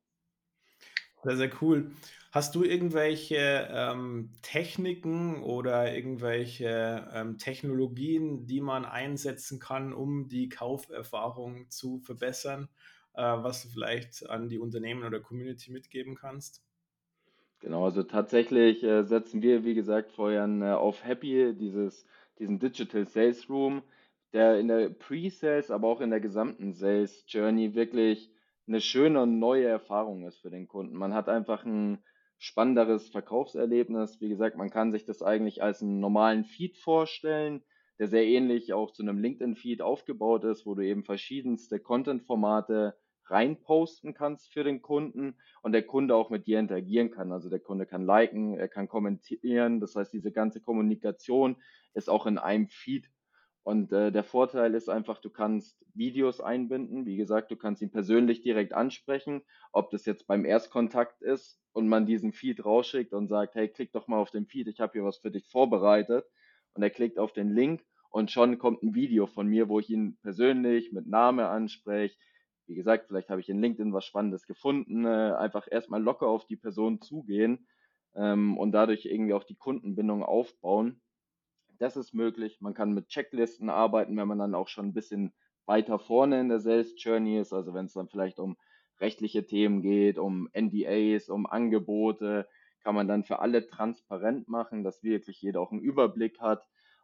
Sehr, sehr cool. Hast du irgendwelche ähm, Techniken oder irgendwelche ähm, Technologien, die man einsetzen kann, um die Kauferfahrung zu verbessern, äh, was du vielleicht an die Unternehmen oder Community mitgeben kannst? Genau, also tatsächlich äh, setzen wir, wie gesagt, vorher äh, auf Happy, dieses, diesen Digital Sales Room, der in der Pre-Sales, aber auch in der gesamten Sales Journey wirklich eine schöne und neue Erfahrung ist für den Kunden. Man hat einfach ein spannenderes Verkaufserlebnis. Wie gesagt, man kann sich das eigentlich als einen normalen Feed vorstellen, der sehr ähnlich auch zu einem LinkedIn-Feed aufgebaut ist, wo du eben verschiedenste Content-Formate reinposten kannst für den Kunden und der Kunde auch mit dir interagieren kann. Also der Kunde kann liken, er kann kommentieren. Das heißt, diese ganze Kommunikation ist auch in einem Feed. Und äh, der Vorteil ist einfach, du kannst Videos einbinden. Wie gesagt, du kannst ihn persönlich direkt ansprechen, ob das jetzt beim Erstkontakt ist und man diesen Feed rausschickt und sagt, hey, klick doch mal auf den Feed, ich habe hier was für dich vorbereitet. Und er klickt auf den Link und schon kommt ein Video von mir, wo ich ihn persönlich mit Name anspreche. Wie gesagt, vielleicht habe ich in LinkedIn was Spannendes gefunden, äh, einfach erstmal locker auf die Person zugehen ähm, und dadurch irgendwie auch die Kundenbindung aufbauen. Das ist möglich. Man kann mit Checklisten arbeiten, wenn man dann auch schon ein bisschen weiter vorne in der Sales Journey ist. Also wenn es dann vielleicht um rechtliche Themen geht, um N D As, um Angebote, kann man dann für alle transparent machen, dass wirklich jeder auch einen Überblick hat.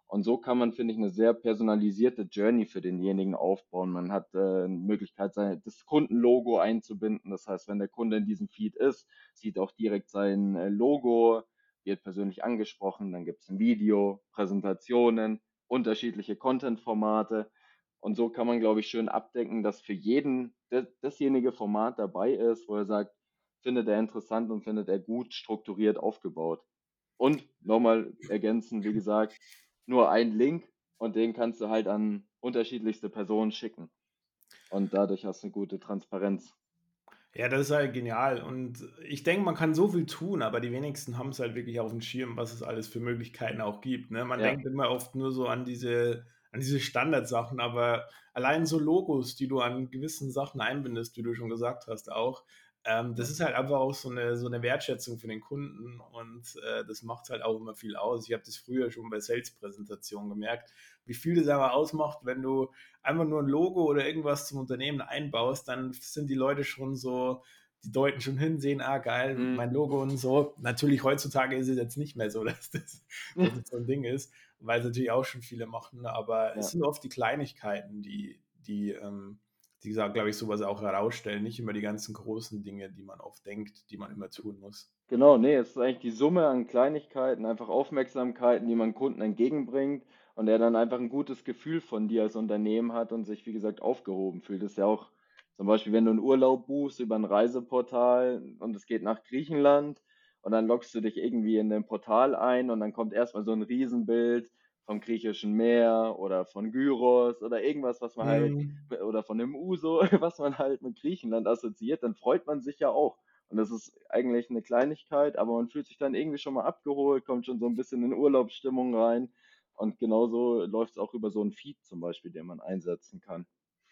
Und so kann man, finde ich, eine sehr personalisierte Journey für denjenigen aufbauen. Man hat äh, eine Möglichkeit, sein, das Kundenlogo einzubinden. Das heißt, wenn der Kunde in diesem Feed ist, sieht auch direkt sein äh, Logo, wird persönlich angesprochen. Dann gibt es ein Video, Präsentationen, unterschiedliche Content-Formate. Und so kann man, glaube ich, schön abdecken, dass für jeden das, dasjenige Format dabei ist, wo er sagt, findet er interessant und findet er gut strukturiert aufgebaut. Und nochmal ergänzen, wie gesagt, nur ein Link und den kannst du halt an unterschiedlichste Personen schicken. Und dadurch hast du eine gute Transparenz. Ja, das ist halt genial. Und ich denke, man kann so viel tun, aber die wenigsten haben es halt wirklich auf dem Schirm, was es alles für Möglichkeiten auch gibt. Ne? Man Ja. denkt immer oft nur so an diese, an diese Standardsachen, aber allein so Logos, die du an gewissen Sachen einbindest, wie du schon gesagt hast, auch, ähm, das Ja. ist halt einfach auch so eine, so eine Wertschätzung für den Kunden und äh, das macht halt auch immer viel aus. Ich habe das früher schon bei Sales-Präsentationen gemerkt, wie viel das aber ausmacht, wenn du einfach nur ein Logo oder irgendwas zum Unternehmen einbaust, dann sind die Leute schon so, die deuten schon hin, sehen, ah geil, Mhm. mein Logo und so. Natürlich heutzutage ist es jetzt nicht mehr so, dass das, dass das so ein Ding ist, weil es natürlich auch schon viele machen, aber es Ja. sind oft die Kleinigkeiten, die, die, ähm, die glaube ich, sowas auch herausstellen, nicht immer die ganzen großen Dinge, die man oft denkt, die man immer tun muss. Genau, nee, es ist eigentlich die Summe an Kleinigkeiten, einfach Aufmerksamkeiten, die man Kunden entgegenbringt und der dann einfach ein gutes Gefühl von dir als Unternehmen hat und sich, wie gesagt, aufgehoben fühlt. Das ist ja auch zum Beispiel, wenn du einen Urlaub buchst über ein Reiseportal und es geht nach Griechenland und dann loggst du dich irgendwie in dem Portal ein und dann kommt erstmal so ein Riesenbild vom griechischen Meer oder von Gyros oder irgendwas, was man halt, Mhm. oder von dem Uso, was man halt mit Griechenland assoziiert, dann freut man sich ja auch. Und das ist eigentlich eine Kleinigkeit, aber man fühlt sich dann irgendwie schon mal abgeholt, kommt schon so ein bisschen in Urlaubsstimmung rein. Und genauso läuft es auch über so 'n Feed zum Beispiel, den man einsetzen kann.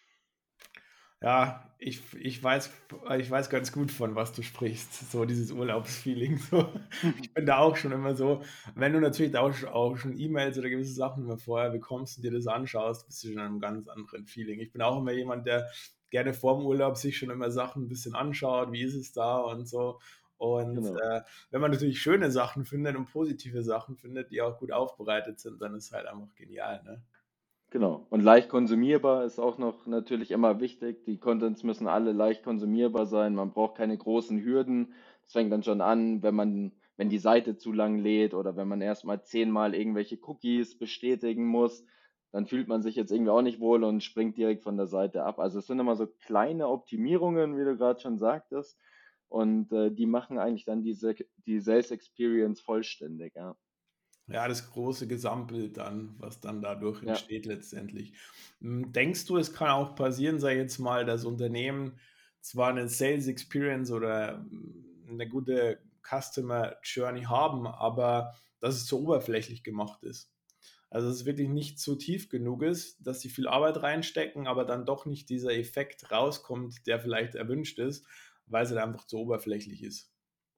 Ja, ich, ich weiß, ich weiß ganz gut, von was du sprichst. So dieses Urlaubsfeeling. So. Ich bin da auch schon immer so, wenn du natürlich auch, sch- auch schon E-Mails oder gewisse Sachen immer vorher bekommst und dir das anschaust, bist du schon in einem ganz anderen Feeling. Ich bin auch immer jemand, der gerne vorm Urlaub sich schon immer Sachen ein bisschen anschaut, wie ist es da und so. Und Genau. äh, wenn man natürlich schöne Sachen findet und positive Sachen findet, die auch gut aufbereitet sind, dann ist es halt einfach genial, ne? Genau. Und leicht konsumierbar ist auch noch natürlich immer wichtig. Die Contents müssen alle leicht konsumierbar sein. Man braucht keine großen Hürden. Das fängt dann schon an, wenn man, wenn die Seite zu lang lädt oder wenn man erstmal zehnmal irgendwelche Cookies bestätigen muss, dann fühlt man sich jetzt irgendwie auch nicht wohl und springt direkt von der Seite ab. Also es sind immer so kleine Optimierungen, wie du gerade schon sagtest. Und äh, die machen eigentlich dann diese, die Sales Experience vollständig, ja. Ja, das große Gesamtbild dann, was dann dadurch Ja. entsteht letztendlich. Hm, denkst du, es kann auch passieren, sage ich jetzt mal, dass Unternehmen zwar eine Sales Experience oder hm, eine gute Customer Journey haben, aber dass es zu oberflächlich gemacht ist? Also, dass es wirklich nicht so tief genug ist, dass sie viel Arbeit reinstecken, aber dann doch nicht dieser Effekt rauskommt, der vielleicht erwünscht ist, weil es halt einfach zu oberflächlich ist.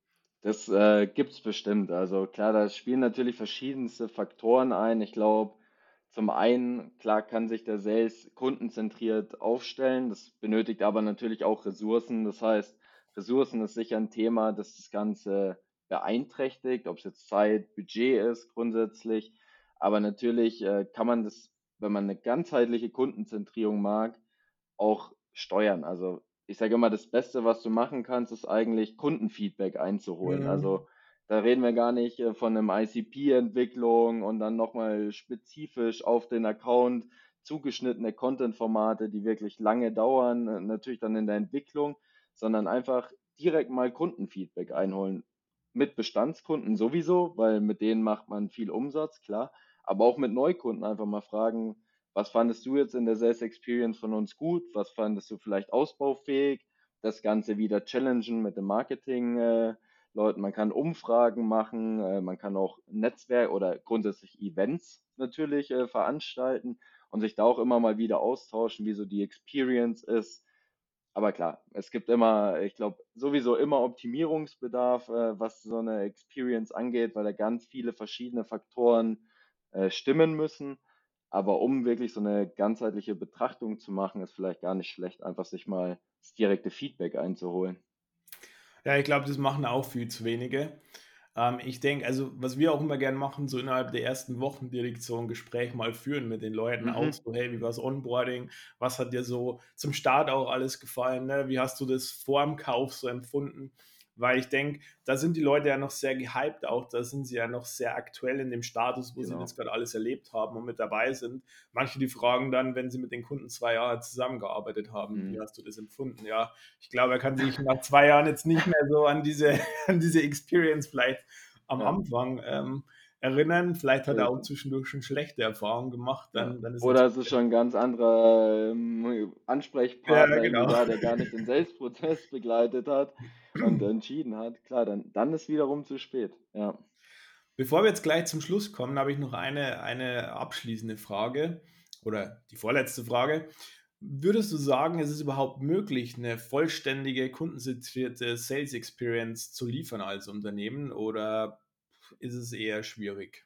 Das äh, gibt's bestimmt. Also klar, da spielen natürlich verschiedenste Faktoren ein. Ich glaube, zum einen, klar kann sich der Sales kundenzentriert aufstellen. Das benötigt aber natürlich auch Ressourcen. Das heißt, Ressourcen ist sicher ein Thema, das das Ganze beeinträchtigt, ob es jetzt Zeit, Budget ist grundsätzlich. Aber natürlich äh, kann man das, wenn man eine ganzheitliche Kundenzentrierung mag, auch steuern. Also ich sage immer, das Beste, was du machen kannst, ist eigentlich Kundenfeedback einzuholen. Mhm. Also da reden wir gar nicht äh, von einem I C P-Entwicklung und dann nochmal spezifisch auf den Account zugeschnittene Content-Formate, die wirklich lange dauern, äh, natürlich dann in der Entwicklung, sondern einfach direkt mal Kundenfeedback einholen. Mit Bestandskunden sowieso, weil mit denen macht man viel Umsatz, klar, aber auch mit Neukunden einfach mal fragen, was fandest du jetzt in der Sales Experience von uns gut? Was fandest du vielleicht ausbaufähig? Das Ganze wieder challengen mit dem Marketing, äh, Leuten. Man kann Umfragen machen, äh, man kann auch Netzwerk oder grundsätzlich Events natürlich äh, veranstalten und sich da auch immer mal wieder austauschen, wie so die Experience ist. Aber klar, es gibt immer, ich glaube, sowieso immer Optimierungsbedarf, äh, was so eine Experience angeht, weil da ganz viele verschiedene Faktoren äh, stimmen müssen. Aber um wirklich so eine ganzheitliche Betrachtung zu machen, ist vielleicht gar nicht schlecht, einfach sich mal das direkte Feedback einzuholen. Ja, ich glaube, das machen auch viel zu wenige. Ähm, ich denke, also was wir auch immer gern machen, so innerhalb der ersten Wochen direkt so ein Gespräch mal führen mit den Leuten, auch Mhm, so: „Hey, wie war's Onboarding? Was hat dir so zum Start auch alles gefallen, ne? Wie hast du das vorm Kauf so empfunden?“ Weil ich denke, da sind die Leute ja noch sehr gehypt auch, da sind sie ja noch sehr aktuell in dem Status, wo sie das genau. gerade alles erlebt haben und mit dabei sind. Manche, die fragen dann, wenn sie mit den Kunden zwei Jahre zusammengearbeitet haben: „Wie Mhm. hast du das empfunden?“ Ja, ich glaube, er kann sich nach zwei Jahren jetzt nicht mehr so an diese an diese Experience vielleicht am Ja, Anfang, ähm, erinnern. Vielleicht hat er auch richtig. zwischendurch schon schlechte Erfahrungen gemacht, Ja. dann dann ist Oder natürlich es ist schon 'n ganz anderer, ähm, ja, Ansprechpartner irgendwie genau. da, der gar nicht den Sales-Prozess begleitet hat und entschieden hat. Klar, dann dann ist wiederum zu spät. Ja. Bevor wir jetzt gleich zum Schluss kommen, habe ich noch eine eine abschließende Frage oder die vorletzte Frage. Würdest du sagen, es ist überhaupt möglich, eine vollständige kundenzentrierte Sales Experience zu liefern als Unternehmen oder ist es eher schwierig?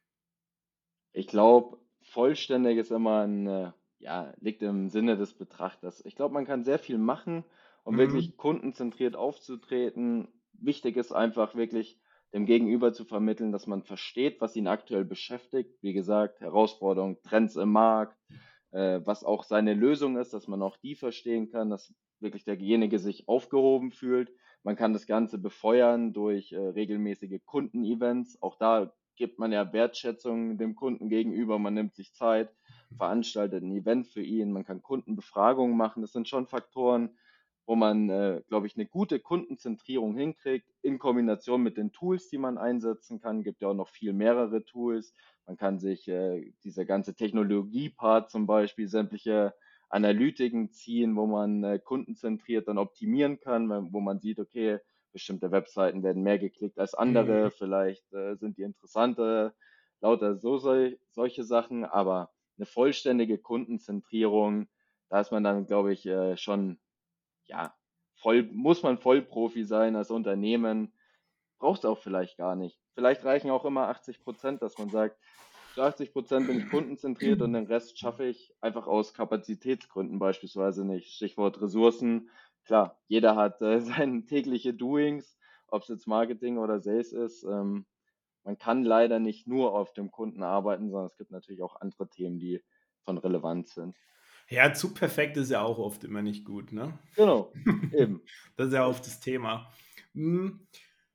Ich glaube, vollständig ist immer 'n, äh ja, liegt im Sinne des Betrachters. Ich glaube, man kann sehr viel machen, um Mhm, wirklich kundenzentriert aufzutreten. Wichtig ist einfach wirklich, dem Gegenüber zu vermitteln, dass man versteht, was ihn aktuell beschäftigt. Wie gesagt, Herausforderungen, Trends im Markt, äh, was auch seine Lösung ist, dass man auch die verstehen kann, dass wirklich derjenige sich aufgehoben fühlt. Man kann das Ganze befeuern durch, äh, regelmäßige Kundenevents. Auch da gibt man ja Wertschätzung dem Kunden gegenüber. Man nimmt sich Zeit, veranstaltet ein Event für ihn. Man kann Kundenbefragungen machen. Das sind schon Faktoren, wo man, äh, glaube ich, eine gute Kundenzentrierung hinkriegt in Kombination mit den Tools, die man einsetzen kann. Gibt ja auch noch viel mehrere Tools. Man kann sich, äh, dieser ganze Technologie-Part zum Beispiel, sämtliche Analytiken ziehen, wo man, äh, kundenzentriert dann optimieren kann, weil wo man sieht, okay, bestimmte Webseiten werden mehr geklickt als andere, mhm. vielleicht, äh, sind die interessanter, lauter so sol solche Sachen, aber eine vollständige Kundenzentrierung, da ist man dann, glaube ich, äh, schon, ja, voll muss man Vollprofi sein als Unternehmen. Braucht's auch vielleicht gar nicht. Vielleicht reichen auch immer achtzig, dass man sagt: „Zu achtzig bin ich kundenzentriert und den Rest schaffe ich einfach aus Kapazitätsgründen beispielsweise nicht.“ Stichwort Ressourcen. Klar, jeder hat, äh, seine tägliche Doings, ob's jetzt Marketing oder Sales ist. Ähm, man kann leider nicht nur auf dem Kunden arbeiten, sondern es gibt natürlich auch andere Themen, die von Relevanz sind. Ja, zu perfekt ist ja auch oft immer nicht gut, ne? Genau, eben, Das ist ja oft richtig. das Thema. Hm,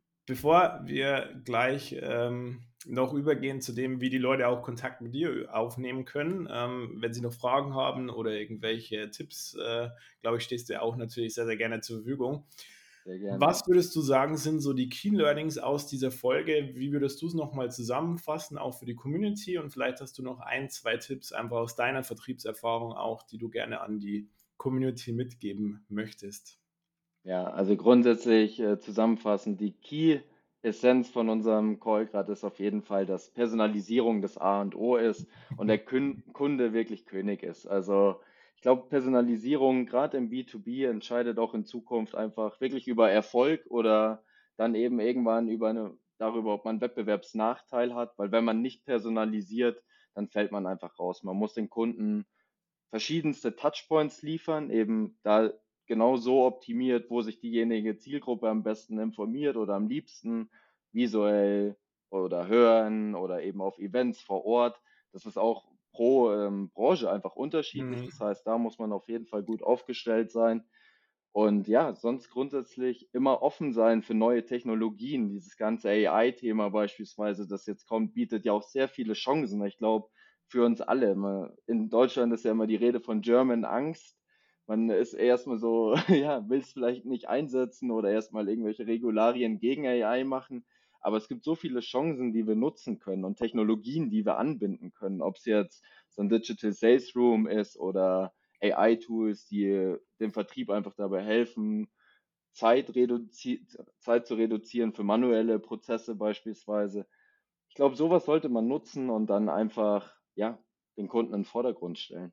bevor wir gleich, ähm, noch übergehen zu dem, wie die Leute auch Kontakt mit dir aufnehmen können, ähm, wenn sie noch Fragen haben oder irgendwelche Tipps, äh, glaube ich, stehst du ja auch natürlich sehr, sehr gerne zur Verfügung. Sehr gerne, Was ja. würdest du sagen, sind so die Key Learnings aus dieser Folge? Wie würdest du es noch mal zusammenfassen, auch für die Community? Und vielleicht hast du noch ein, zwei Tipps einfach aus deiner Vertriebserfahrung auch, die du gerne an die Community mitgeben möchtest. Ja, also grundsätzlich, äh, zusammenfassend, die Key-Essenz von unserem Call grad ist auf jeden Fall, dass Personalisierung das A und O ist und der Kün Kunde wirklich König ist. Also, ich glaube, Personalisierung gerade im B zwei B entscheidet auch in Zukunft einfach wirklich über Erfolg oder dann eben irgendwann über 'ne darüber, ob man Wettbewerbsnachteil hat, weil wenn man nicht personalisiert, dann fällt man einfach raus. Man muss den Kunden verschiedenste Touchpoints liefern, eben da genau so optimiert, wo sich diejenige Zielgruppe am besten informiert oder am liebsten visuell oder hören oder eben auf Events vor Ort. Das ist auch pro, ähm, Branche einfach unterschiedlich. Mhm. Das heißt, da muss man auf jeden Fall gut aufgestellt sein. Und ja, sonst grundsätzlich immer offen sein für neue Technologien. Dieses ganze A I-Thema beispielsweise, das jetzt kommt, bietet ja auch sehr viele Chancen. Ich glaube, für uns alle. Immer in Deutschland ist ja immer die Rede von German Angst. Man ist erstmal so, ja, will es vielleicht nicht einsetzen oder erstmal irgendwelche Regularien gegen A I machen. Aber es gibt so viele Chancen, die wir nutzen können und Technologien, die wir anbinden können. Ob es jetzt so ein Digital Sales Room ist oder A I-Tools, die dem Vertrieb einfach dabei helfen, Zeit, reduzi Zeit zu reduzieren für manuelle Prozesse beispielsweise. Ich glaube, sowas sollte man nutzen und dann einfach, ja, den Kunden in den Vordergrund stellen.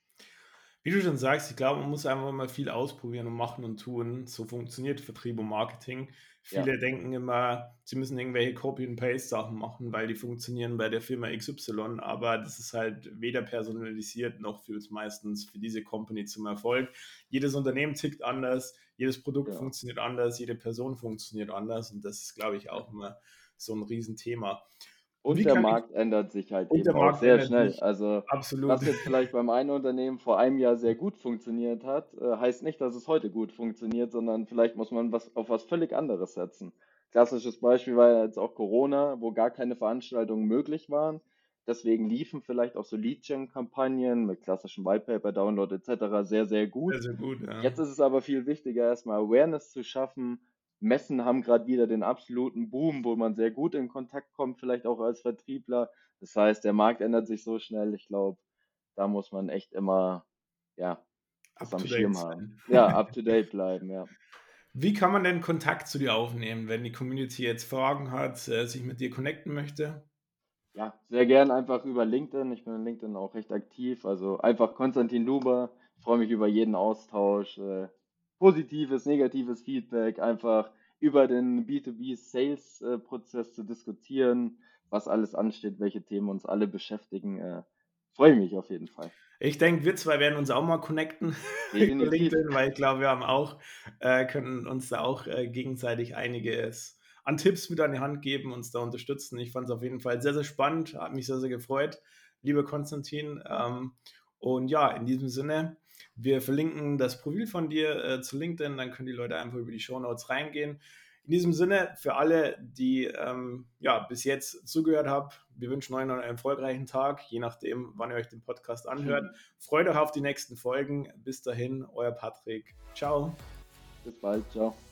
Wie du schon sagst, ich glaube, man muss einfach mal viel ausprobieren und machen und tun. So funktioniert Vertrieb und Marketing. Ja, Viele denken immer, sie müssen irgendwelche Copy-and-Paste-Sachen machen, weil die funktionieren bei der Firma X Y, aber das ist halt weder personalisiert noch führt es meistens für diese Company zum Erfolg. Jedes Unternehmen tickt anders, jedes Produkt genau. funktioniert anders, jede Person funktioniert anders und das ist, glaube ich, Ja, auch immer so ein Riesenthema. Und Wie der kann ich, Markt ändert sich halt und der eben auch Markt sehr ändert schnell. sich Also absolut. was jetzt vielleicht beim einen Unternehmen vor einem Jahr sehr gut funktioniert hat, äh, heißt nicht, dass es heute gut funktioniert, sondern vielleicht muss man was auf was völlig anderes setzen. Klassisches Beispiel war ja jetzt auch Corona, wo gar keine Veranstaltungen möglich waren. Deswegen liefen vielleicht auch so Lead-Gen-Kampagnen mit klassischem Whitepaper-Download et cetera sehr, sehr gut. Sehr, sehr gut, ja. Jetzt ist es aber viel wichtiger, erstmal Awareness zu schaffen. Messen haben gerade wieder den absoluten Boom, wo man sehr gut in Kontakt kommt, vielleicht auch als Vertriebler. Das heißt, der Markt ändert sich so schnell. Ich glaube, da muss man echt immer, ja, das Up am to date Schirm haben. sein. Ja, up to date bleiben, ja. Wie kann man denn Kontakt zu dir aufnehmen, wenn die Community jetzt Fragen hat, äh, sich mit dir connecten möchte? Ja, sehr gern einfach über LinkedIn. Ich bin in LinkedIn auch recht aktiv. Also einfach Konstantin Luber. Ich freue mich über jeden Austausch. Äh, positives, negatives Feedback. Einfach über den B zwei B-Sales-Prozess zu diskutieren, was alles ansteht, welche Themen uns alle beschäftigen. Äh, freue mich auf jeden Fall. Ich denke, wir zwei werden uns auch mal connecten über Definitiv. LinkedIn, weil ich glaube, wir haben auch, äh, können uns da auch äh, gegenseitig einiges an Tipps mit an die Hand geben, uns da unterstützen. Ich fand es auf jeden Fall sehr, sehr spannend, hat mich sehr, sehr gefreut, lieber Konstantin. Ähm, und ja, in diesem Sinne, wir verlinken das Profil von dir äh, zu LinkedIn, dann können die Leute einfach über die Shownotes reingehen. In diesem Sinne, für alle, die ähm, ja, bis jetzt zugehört haben, wir wünschen euch noch einen erfolgreichen Tag, je nachdem, wann ihr euch den Podcast anhört. Freut euch auf die nächsten Folgen. Bis dahin, euer Patrick. Ciao. Bis bald. Ciao.